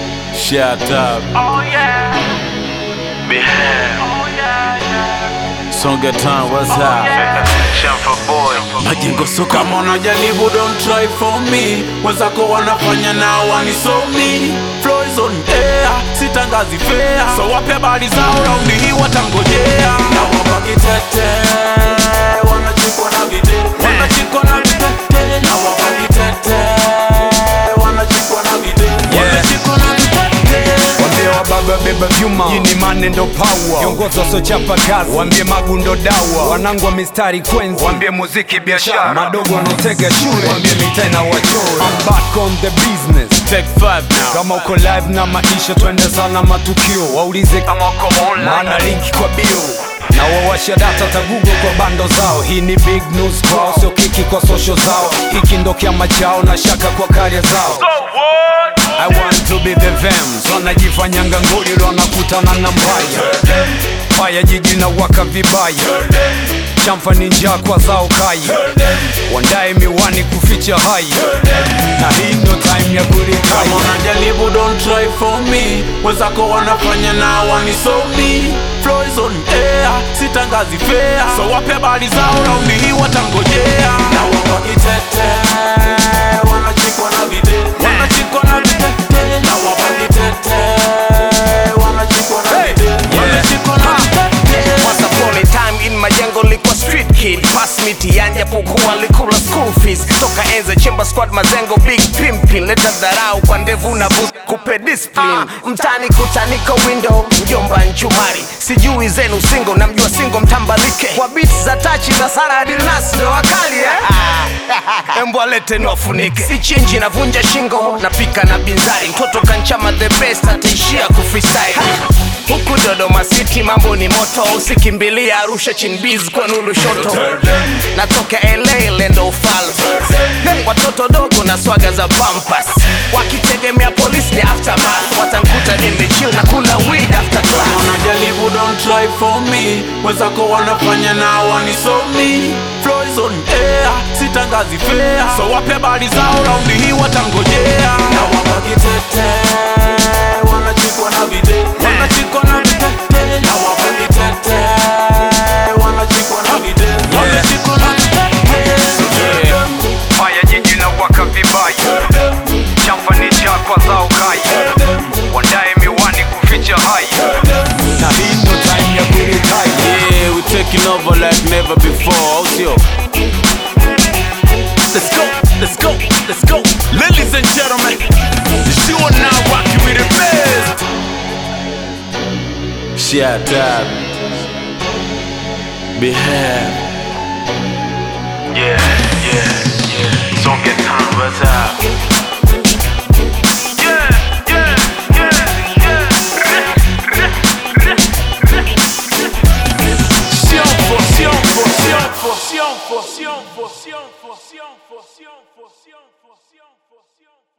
Shut up. Oh yeah. Behave. Oh yeah. Songa Town, what's up? Champa boy. Majengo so kama unajaribu, don't try for me. Wenzako wanafanya na wanisomi. Flow is on air, sitangazi fair. So wape habari zao, raundi hii watangojea. Na wabaki tete, wanachikwa na videte. Wanachikwa na videte. Na wabaki tete, wanachikwa na videte. Wanachikwa na videte. Wambie wababa beba vyuma, yini mane ndo power. Viongozi so chapa kazi, wambie magu ndo dawa. Wanangu wa mistari kwenzi, wambie muziki biashara. Madogo wanotega shule, wambie mitena wachora. I'm back on the business, Take 5 now. kama uko live na maisha twende sana matukio. Waulize kama uko online, maana linki kwa bio. Na wawasha data ta Google kwa bando zao. Hii ni big news kwao, sio kiki kwa social zao. Hiki ndo kiama chao na shaka kwa karia zao. I want to be the Vems, wanajifanyanga ngoli lo wanakutana na mbaya. Faya jiji na waka vibaya, chamfa ninja kwa zao kai. Wandae miwani kuficha hai, na hii ndo time ya kurikai. Kama unajaribu, don't try for me. Wenzako wanafanya na wanisomi. Flow is on air, sitangazi fair. So wape habari zao, raundi hii watangojea. Na wabaki tete, wanachikwa na videte. Wanachikwa na videte. Na wabaki tete, wanachikwa na videte. Wanachikwa na videte. Once upon a time in majengo likuwa street kid. Pass mitiani japokuwa likula school fees. Toka enze chemba squad mazengo big pimpin. Leta dharau kwa ndevu na boost kupe discipline. Mtani kutaniko window, mjomba nchumari. Sijui zenu single, namjua single mtambalike. Kwa beats za tachi za Sara Dilnas ndo wakali Embwa lete nofunike. Si chinji na vunja shingo, napika na binzari. Mtoto kanchama the best, ataishia kufreestyle. Huku Dodoma City mambo ni moto. Usikimbilia Arusha Chinbiz kwa Nulu Shoto. Natoka LA lendo ufalme. Watoto dogo na swaga za pampas. Wakitegemea polisi ni aftermath. Watankuta nimechill na kula weed after class. Unajaribu, don't try for me. Wenzako wanafanya na wanisomi. Flow is on air, sitangazi fair. So wape habari zao, raundi hii watangojea. Na wabaki tete, wanachikwa na videte. Wanachikwa na videte. Na wabaki tete, wanachikwa na videte. Wanachikwa na videte. Faya jiji na waka vibaya, chamfa ninja kwa zao kai. Wandae miwani kuficha hai, na hii ndo time ya kurikai. Yeah, we taking over like never before. Also, let's go, let's go, let's go. Ladies and gentlemen, you are now rocking with the best. Shut up. Behave. Yeah. Songa Town, what's up? Sion for